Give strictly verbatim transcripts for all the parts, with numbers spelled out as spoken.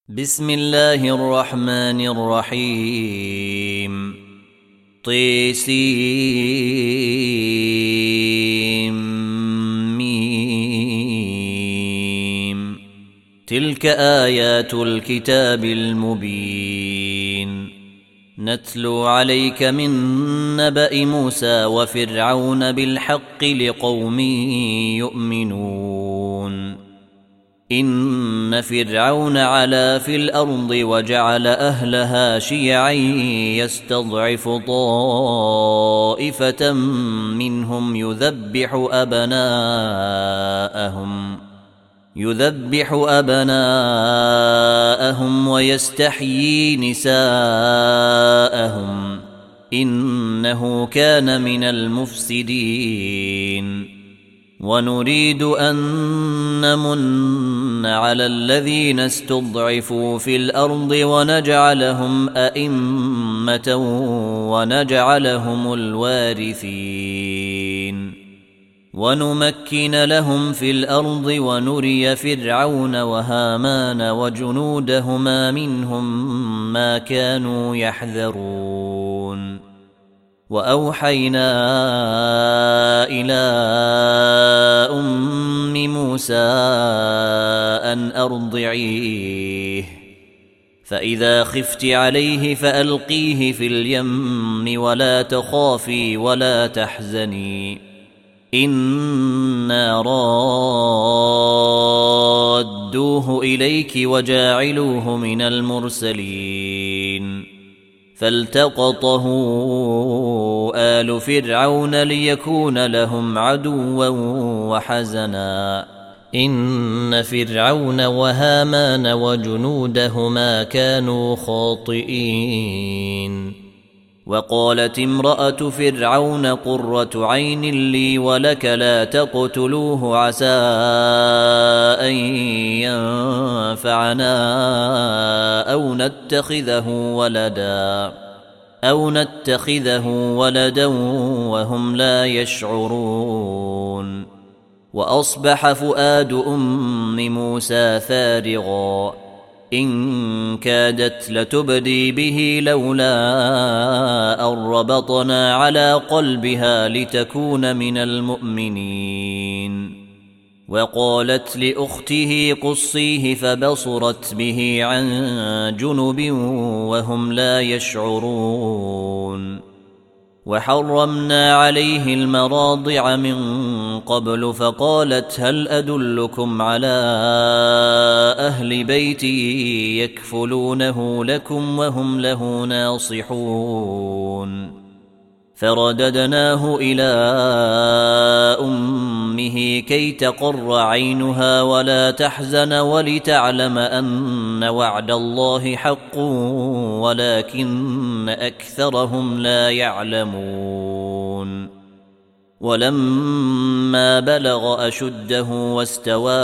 بسم الله الرحمن الرحيم طيسيم تلك آيات الكتاب المبين نتلو عليك من نبأ موسى وفرعون بالحق لقوم يؤمنون إن فرعون علا في الأرض وجعل أهلها شيعا يستضعف طائفة منهم يذبح أبناءهم يذبح أبناءهم ويستحيي نساءهم إنه كان من المفسدين ونريد أن نمن على الذين استضعفوا في الأرض ونجعلهم أئمة ونجعلهم الوارثين ونمكن لهم في الأرض ونري فرعون وهامان وجنودهما منهم ما كانوا يحذرون وأوحينا إلى أم موسى أن أرضعيه فإذا خفت عليه فألقيه في اليم ولا تخافي ولا تحزني إنا رادوه إليك وجاعلوه من المرسلين فالتقطه آل فرعون ليكون لهم عدوا وحزنا إن فرعون وهامان وجنودهما كانوا خاطئين وقالت امرأة فرعون قرة عين لي ولك لا تقتلوه عسى أن ينفعنا أو نتخذه ولدا أو نتخذه ولدا وهم لا يشعرون وأصبح فؤاد أم موسى فارغا إن كادت لتبدي به لولا أن ربطنا على قلبها لتكون من المؤمنين وقالت لأخته قصيه فبصرت به عن جنب وهم لا يشعرون وحرمنا عليه المراضع من قبل فقالت هل أدلكم على أهل بيتي يكفلونه لكم وهم له ناصحون فرددناه إلى أمه كي تقر عينها ولا تحزن ولتعلم أن وعد الله حق ولكن أكثرهم لا يعلمون ولما بلغ أشده واستوى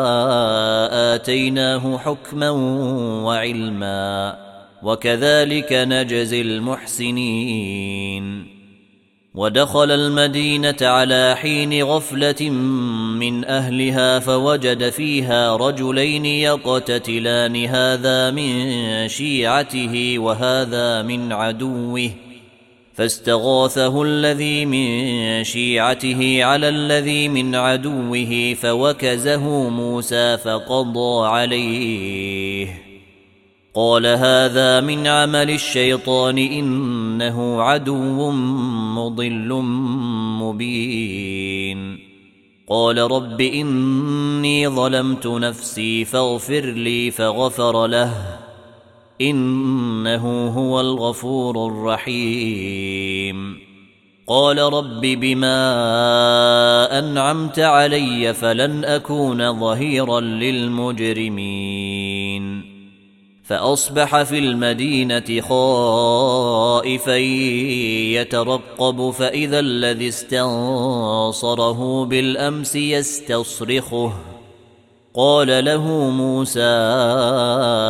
آتيناه حكما وعلما وكذلك نجزي المحسنين ودخل المدينة على حين غفلة من أهلها فوجد فيها رجلين يقتتلان هذا من شيعته وهذا من عدوه فاستغاثه الذي من شيعته على الذي من عدوه فوكزه موسى فقضى عليه قال هذا من عمل الشيطان إنه عدو مضل مبين قال رب إني ظلمت نفسي فاغفر لي فغفر له إنه هو الغفور الرحيم قال رب بما أنعمت علي فلن أكون ظهيرا للمجرمين فأصبح في المدينة خائفا يترقب فإذا الذي استنصره بالأمس يستصرخه قال له موسى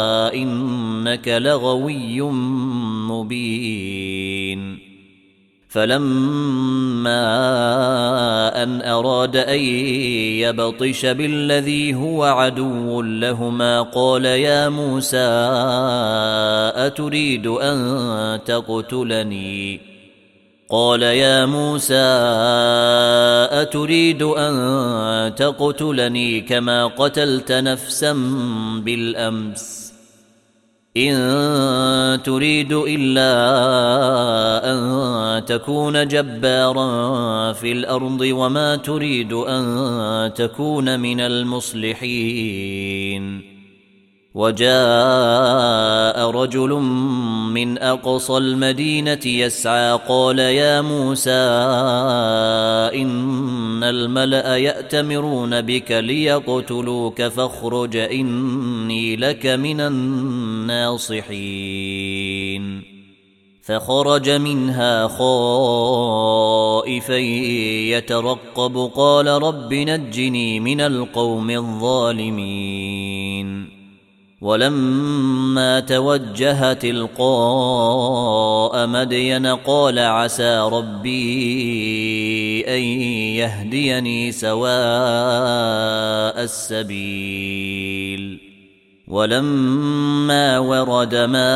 إنك لغوي مبين فلما أن أراد أن يبطش بالذي هو عدو لهما قال يا موسى أتريد أن تقتلني قال يا موسى أتريد أن تقتلني كما قتلت نفسا بالأمس إن تريد إلا أن تكون جبارا في الأرض وما تريد أن تكون من المصلحين وجاء رجل من أقصى المدينة يسعى قال يا موسى إن الملأ يأتمرون بك ليقتلوك فاخرج إني لك من الناصحين فخرج منها خائفا يترقب قال رب نجني من القوم الظالمين ولما توجه تلقاء مدين قال عسى ربي أن يهديني سواء السبيل ولما ورد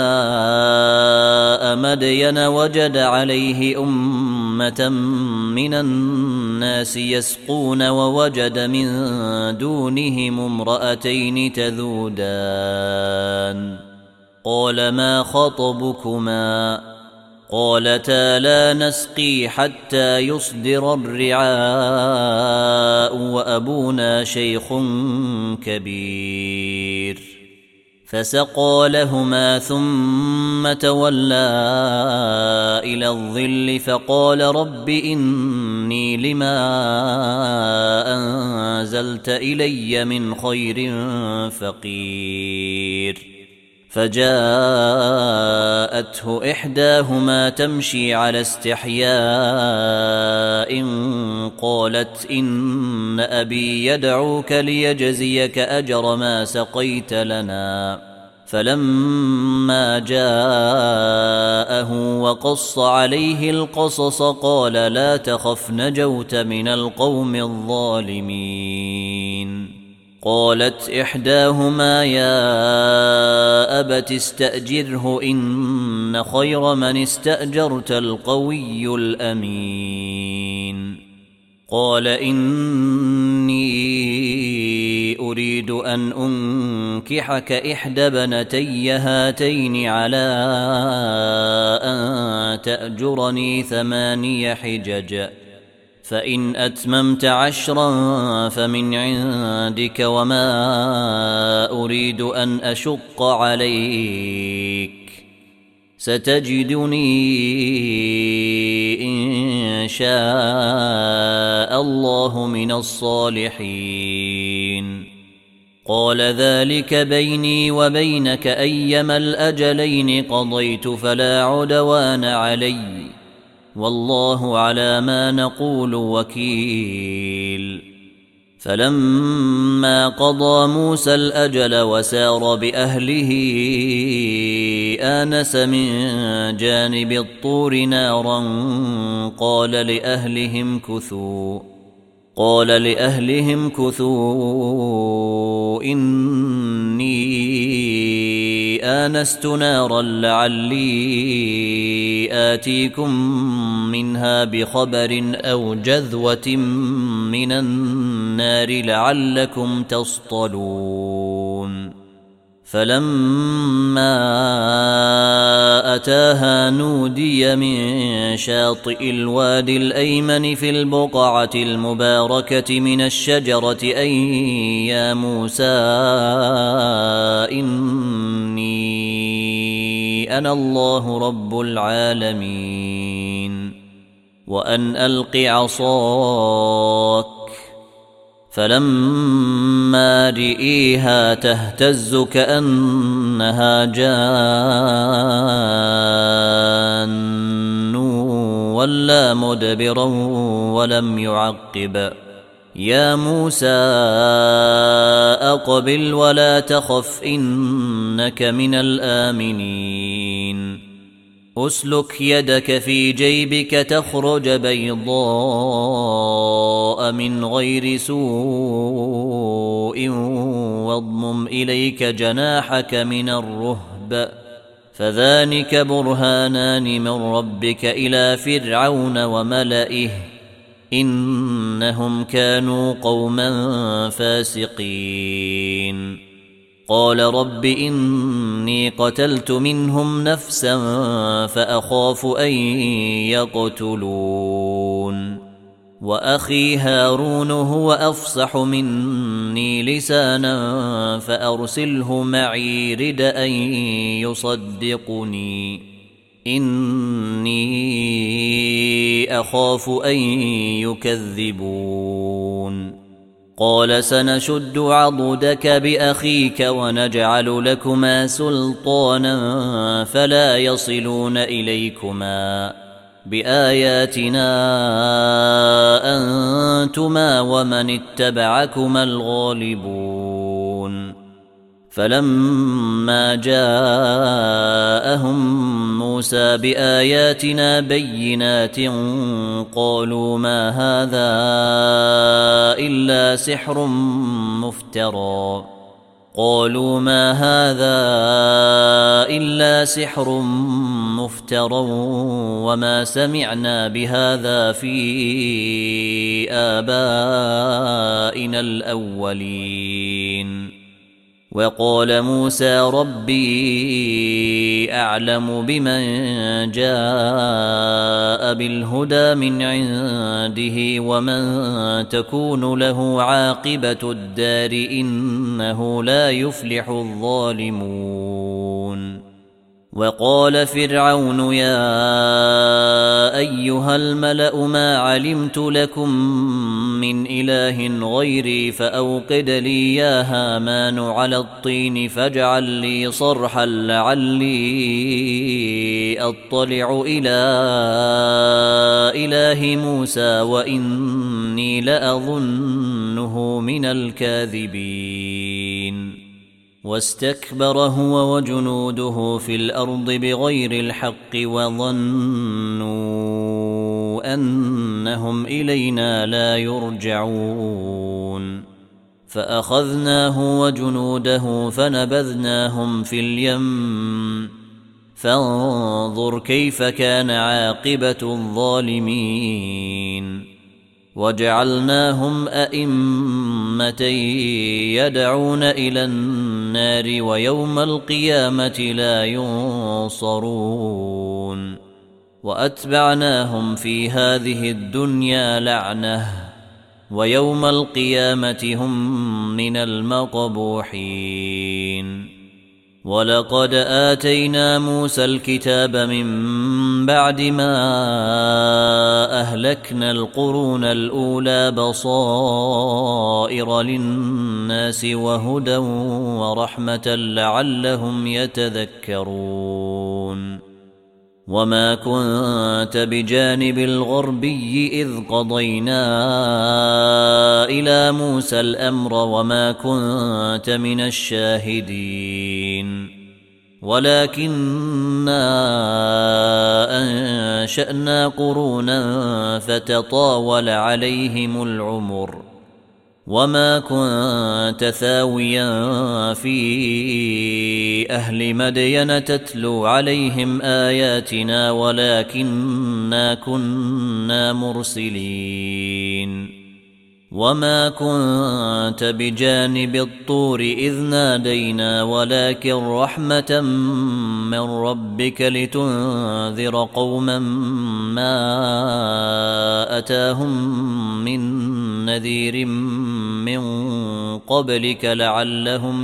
ماء مدين وجد عليه أمة من الناس يسقون ووجد من دونهم امرأتين تذودان قال ما خطبكما قالتا لا نسقي حتى يصدر الرعاء وأبونا شيخ كبير فسقى لهما ثم تولى إلى الظل فقال رب إني لما أنزلت إلي من خير فقير فجاءته إحداهما تمشي على استحياء قالت إن أبي يدعوك ليجزيك أجر ما سقيت لنا فلما جاءه وقص عليه القصص قال لا تخف نجوت من القوم الظالمين قالت إحداهما يا أبت استأجره إن خير من استأجرت القوي الأمين قال إني أريد أن أنكحك إحدى بنتي هاتين على أن تأجرني ثماني حجج فإن أتممت عشرا فمن عندك وما أريد أن أشق عليك ستجدني إن شاء الله من الصالحين قال ذلك بيني وبينك أيما الأجلين قضيت فلا عدوان علي والله على ما نقول وكيل فلما قضى موسى الأجل وسار بأهله آنس من جانب الطور نارا قال لأهلهم كثوا قال لأهلهم كثوا إني آنست نارا لعلي آتيكم منها بخبر أو جذوة من النار لعلكم تصطلون فلما أتاها نودي من شاطئ الوادي الأيمن في البقعة المباركة من الشجرة أن يا موسى إني أنا الله رب العالمين وأن ألق عصاك فلما رئيها تهتز كأنها جان ولا مدبرا ولم يعقب يا موسى أقبل ولا تخف إنك من الآمنين أسلك يدك في جيبك تخرج بيضاء من غير سوء واضمم إليك جناحك من الرهب فذلك برهانان من ربك إلى فرعون وملئه إنهم كانوا قوما فاسقين قال رب إني قتلت منهم نفسا فأخاف أن يقتلون وأخي هارون هو أفصح مني لسانا فأرسله معي رد أن يصدقني إني أخاف أن يكذبون قال سنشد عضدك بأخيك ونجعل لكما سلطانا فلا يصلون إليكما بآياتنا أنتما ومن اتبعكما الغالبون فلما جاءهم موسى بآياتنا بينات قالوا ما هذا إلا سحر مفترى قالوا ما هذا إلا سحر مفترى وما سمعنا بهذا في آبائنا الأولين وقال موسى ربي أعلم بمن جاء بالهدى من عنده ومن تكون له عاقبة الدار إنه لا يفلح الظالمون وقال فرعون يا أيها الملأ ما علمت لكم من إله غيري فأوقد لي يا هامان على الطين فاجعل لي صرحا لعلي أطلع إلى إله موسى وإني لأظنه من الكاذبين واستكبر هو وجنوده في الأرض بغير الحق وظنوا أنهم إلينا لا يرجعون فأخذناه وجنوده فنبذناهم في اليم فانظر كيف كان عاقبة الظالمين وجعلناهم أئمة يدعون إلى النار ويوم القيامة لا ينصرون وأتبعناهم في هذه الدنيا لعنة ويوم القيامة هم من المقبوحين ولقد آتينا موسى الكتاب من بعد ما أهلكنا القرون الأولى بصائر للناس وهدى ورحمة لعلهم يتذكرون وما كنت بجانب الغربي إذ قضينا إلى موسى الأمر وما كنت من الشاهدين ولكننا أنشأنا قرونا فتطاول عليهم العمر وما كنت ثاويا في أهل مدين تتلو عليهم آياتنا ولكننا كنا مرسلين وما كنت بجانب الطور إذ نادينا ولكن رحمة من ربك لتنذر قوما ما أتاهم من نذير من قبلك لعلهم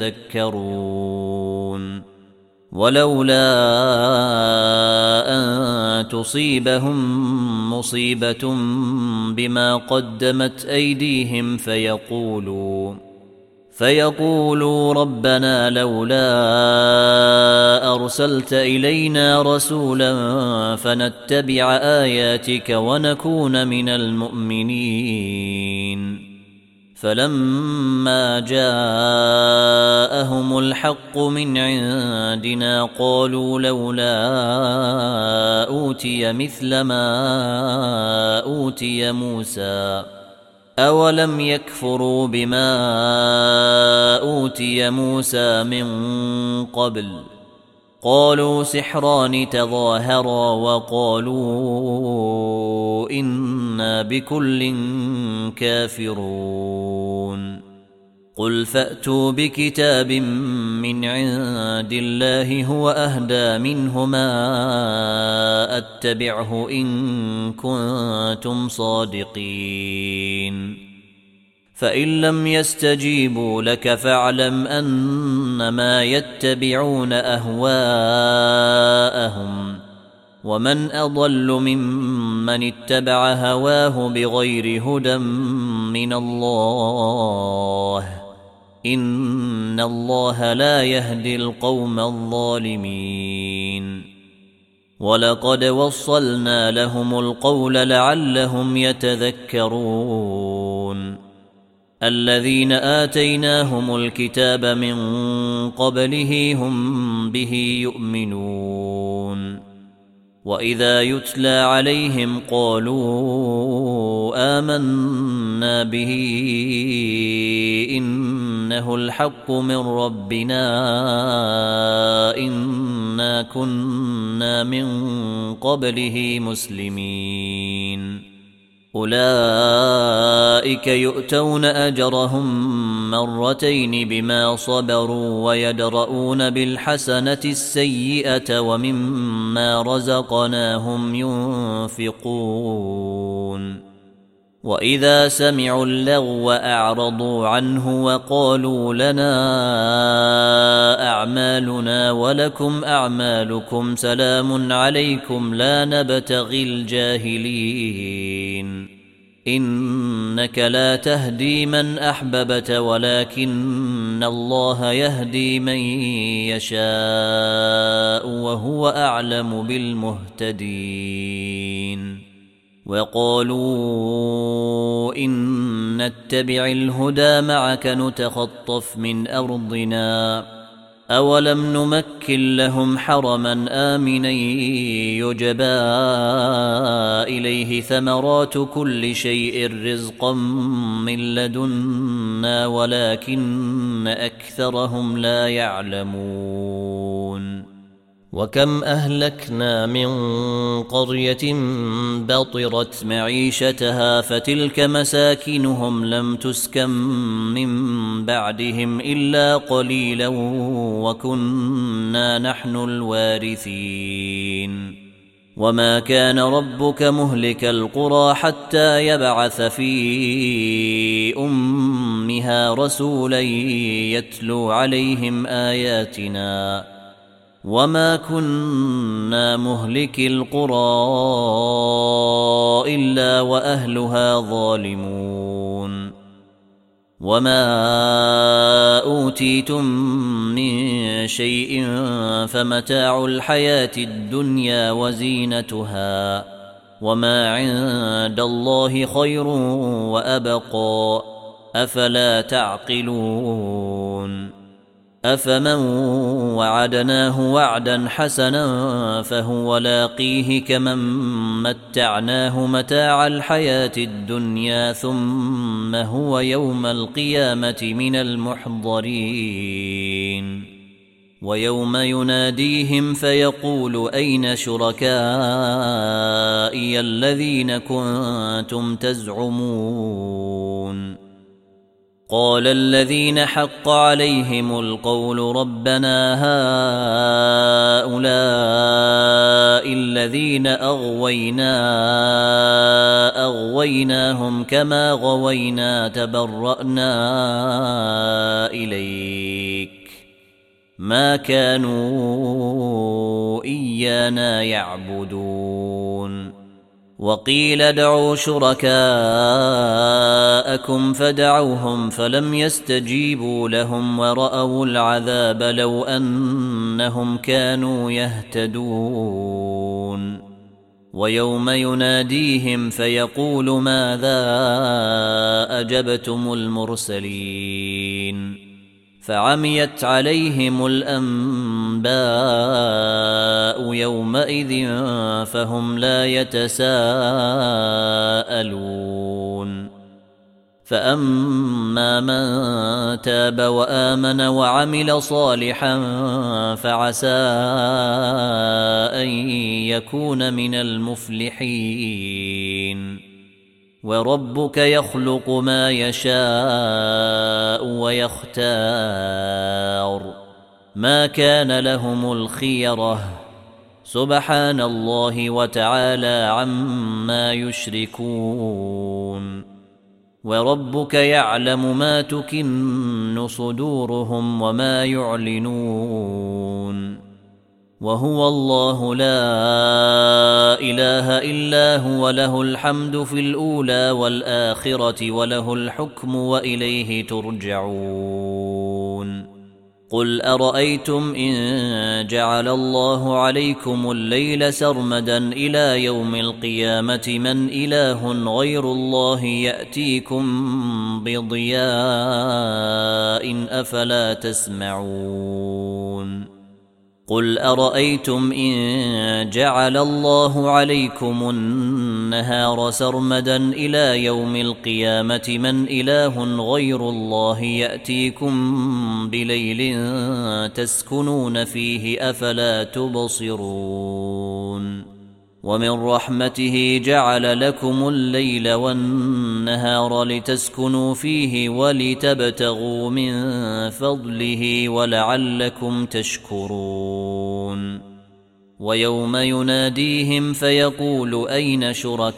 يتذكرون ولولا أن تصيبهم مصيبة بما قدمت أيديهم فيقولوا فيقولوا ربنا لولا أرسلت إلينا رسولا فنتبع آياتك ونكون من المؤمنين فلما جاءهم الحق من عندنا قالوا لولا أوتي مثل ما أوتي موسى أولم يكفروا بما أوتي موسى من قبل قالوا سحران تظاهرا وقالوا إنا بكل كافرون قل فأتوا بكتاب من عند الله هو أهدى منهما أتبعه إن كنتم صادقين فإن لم يستجيبوا لك فاعلم أنما يتبعون أهواءهم ومن أضل ممن اتبع هواه بغير هدى من الله إن الله لا يهدي القوم الظالمين ولقد وصلنا لهم القول لعلهم يتذكرون الذين آتيناهم الكتاب من قبله هم به يؤمنون وإذا يتلى عليهم قالوا آمنا به إنه الحق من ربنا إنا كنا من قبله مسلمين أولئك يؤتون أجرهم مرتين بما صبروا ويدرؤون بالحسنة السيئة ومما رزقناهم ينفقون وإذا سمعوا اللغو أعرضوا عنه وقالوا لنا أعمالنا ولكم أعمالكم سلام عليكم لا نبتغي الجاهلين إنك لا تهدي من أحببت ولكن الله يهدي من يشاء وهو أعلم بالمهتدين وقالوا إن نتبع الهدى معك نتخطف من أرضنا أولم نمكن لهم حرما آمنا يجبى إليه ثمرات كل شيء رزقا من لدنا ولكن أكثرهم لا يعلمون وكم أهلكنا من قرية بطرت معيشتها فتلك مساكنهم لم تسكن من بعدهم إلا قليلا وكنا نحن الوارثين وما كان ربك مهلك القرى حتى يبعث في أمها رسولا يتلو عليهم آياتنا وما كنا مهلك القرى إلا وأهلها ظالمون وما أوتيتم من شيء فمتاع الحياة الدنيا وزينتها وما عند الله خير وأبقى أفلا تعقلون أفمن وعدناه وعدا حسنا فهو لاقيه كمن متعناه متاع الحياة الدنيا ثم هو يوم القيامة من المحضرين ويوم يناديهم فيقول أين شركائي الذين كنتم تزعمون قال الذين حق عليهم القول ربنا هؤلاء الذين أغوينا أغويناهم كما غوينا تبرأنا إليك ما كانوا إيانا يعبدون وقيل ادعوا شركاءكم فدعوهم فلم يستجيبوا لهم ورأوا العذاب لو أنهم كانوا يهتدون ويوم يناديهم فيقول ماذا أجبتم المرسلين فعميت عليهم الأنباء يومئذ فهم لا يتساءلون فأما من تاب وآمن وعمل صالحا فعسى أن يكون من المفلحين وربك يخلق ما يشاء ويختار ما كان لهم الخيرة سبحان الله وتعالى عما يشركون وربك يعلم ما تكن صدورهم وما يعلنون وهو الله لا إله إلا هو له الحمد في الأولى والآخرة وله الحكم وإليه ترجعون قل أرأيتم إن جعل الله عليكم الليل سرمدا إلى يوم القيامة من إله غير الله يأتيكم بضياء أفلا تسمعون قل أرأيتم إن جعل الله عليكم النهار سرمدا إلى يوم القيامة من إله غير الله يأتيكم بليل تسكنون فيه أفلا تبصرون ومن رحمته جعل لكم الليل والنهار لتسكنوا فيه ولتبتغوا من فضله ولعلكم تشكرون ويوم يناديهم فيقول أين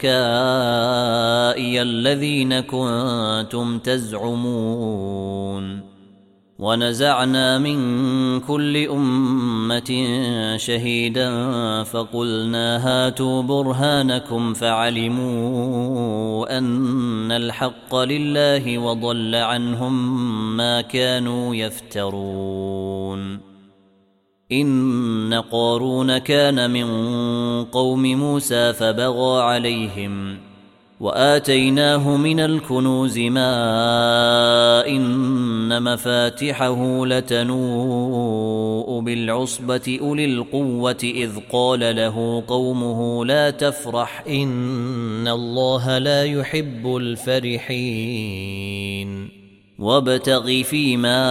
شركائي الذين كنتم تزعمون ونزعنا من كل أمة شهيدا فقلنا هاتوا برهانكم فعلموا أن الحق لله وضل عنهم ما كانوا يفترون إن قارون كان من قوم موسى فبغى عليهم وآتيناه من الكنوز ما إن مفاتحه لتنوء بالعصبة أولي القوة إذ قال له قومه لا تفرح إن الله لا يحب الفرحين وابتغ فيما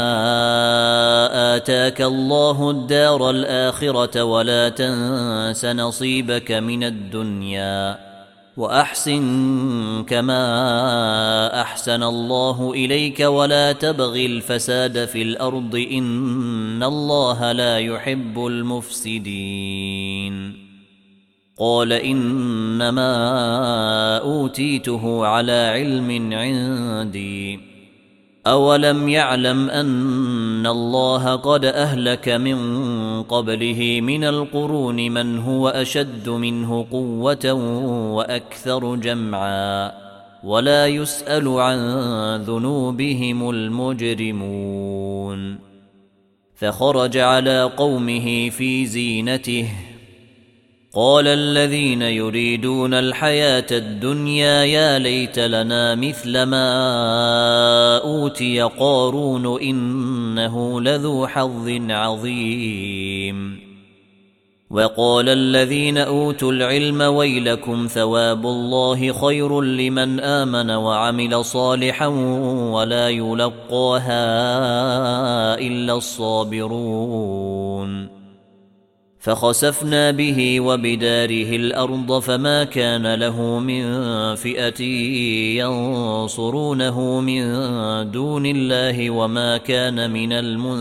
آتاك الله الدار الآخرة ولا تنس نصيبك من الدنيا وأحسن كما أحسن الله إليك ولا تبغ الفساد في الأرض إن الله لا يحب المفسدين قال إنما أوتيته على علم عندي أولم يعلم أن الله قد أهلك من قبله من القرون من هو أشد منه قوة وأكثر جمعا ولا يسأل عن ذنوبهم المجرمون فخرج على قومه في زينته قال الذين يريدون الحياة الدنيا يا ليت لنا مثل ما أوتي قارون إنه لذو حظ عظيم وقال الذين أوتوا العلم ويلكم ثواب الله خير لمن آمن وعمل صالحا ولا يلقاها إلا الصابرون فخسفنا به وبداره الأرض فما كان له من فئة ينصرونه من دون الله وما كان من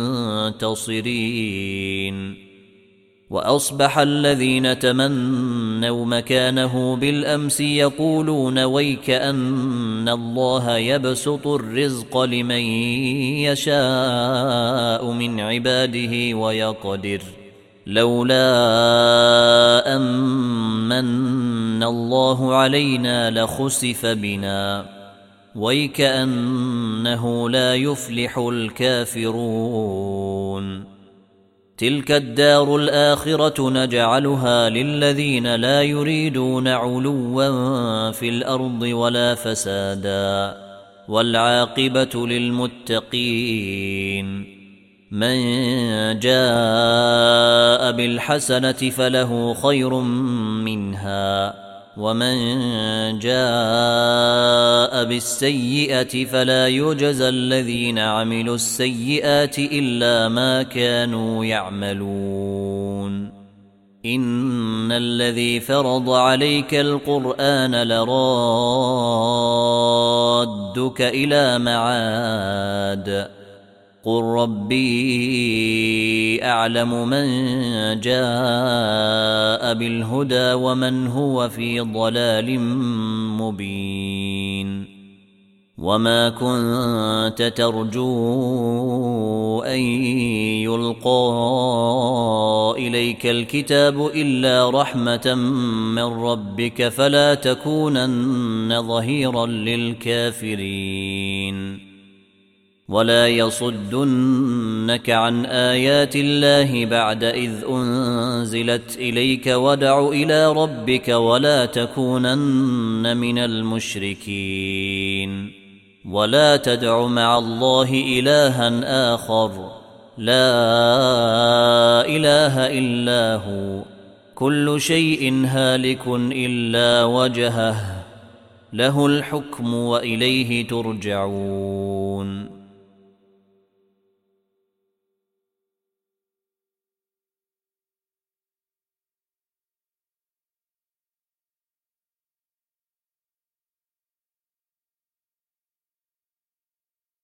المنتصرين وأصبح الذين تمنوا مكانه بالأمس يقولون ويك أن الله يبسط الرزق لمن يشاء من عباده ويقدر لولا أمن الله علينا لخسف بنا ويكأنه لا يفلح الكافرون تلك الدار الآخرة نجعلها للذين لا يريدون علوا في الأرض ولا فسادا والعاقبة للمتقين من جاء بالحسنة فله خير منها ومن جاء بالسيئة فلا يجزى الذين عملوا السيئات إلا ما كانوا يعملون إن الذي فرض عليك القرآن لرادك إلى معاد قل ربي أعلم من جاء بالهدى ومن هو في ضلال مبين وما كنت ترجو أن يلقى إليك الكتاب إلا رحمة من ربك فلا تكونن ظهيرا للكافرين ولا يصدنك عن آيات الله بعد إذ أنزلت إليك وادع إلى ربك ولا تكونن من المشركين ولا تدع مع الله إلها آخر لا إله إلا هو كل شيء هالك إلا وجهه له الحكم وإليه ترجعون